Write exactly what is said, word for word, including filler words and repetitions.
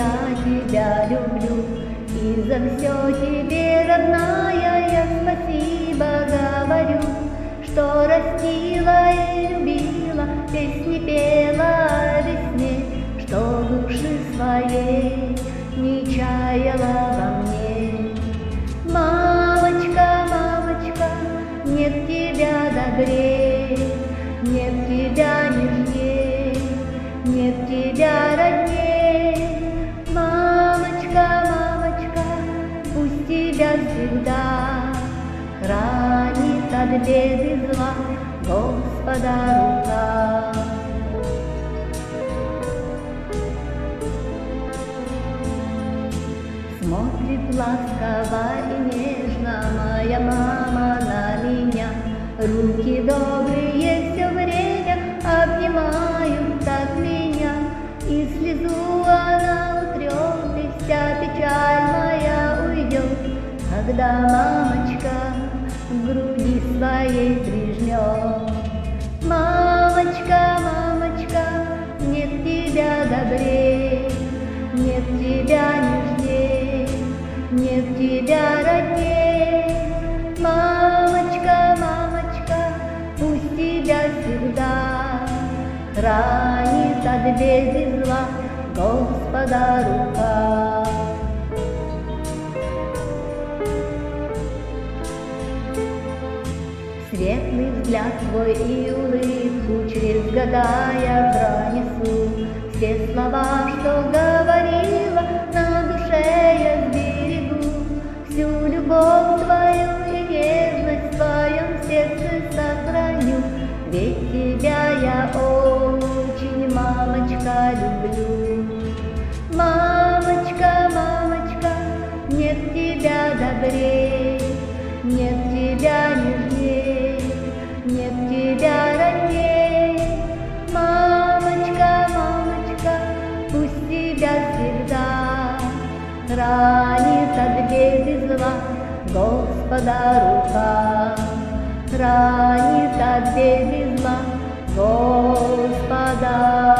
я тебя люблю, и за все тебе, родная, я спасибо говорю, что растила и любила, песни пела о весне, что души своей не чаяла во мне. Мамочка, мамочка, нет тебя добрее, нет тебя нежнее, нет тебя роднее. Мамочка, мамочка, пусть тебя всегда хранит от беды зла Господа рука. Смотрит ласково и нежно моя мама на меня, руки добрые все время обнимают так меня, и слезу она утрет, и вся печаль моя уйдет, когда мамочка в груди своей прижмет. Мамочка, мамочка, нет тебя добрее, нет тебя нежнее, нет тебя роднее. Мамочка, мамочка, пусть тебя всегда хранит от беды зла Господа рука. Светлый взгляд твой и улыбку через года я пронесу, все слова, что говорила, на душе я сберегу, всю любовь твою и нежность в твоем сердце сохраню, ведь тебя я очень, мамочка, люблю. Мамочка, мамочка, нет тебя добрее, нет тебя нежнее, нет тебя роднее. Мамочка, мамочка, пусть тебя всегда хранит от беды зла Господа рука, хранит от беды зла Господа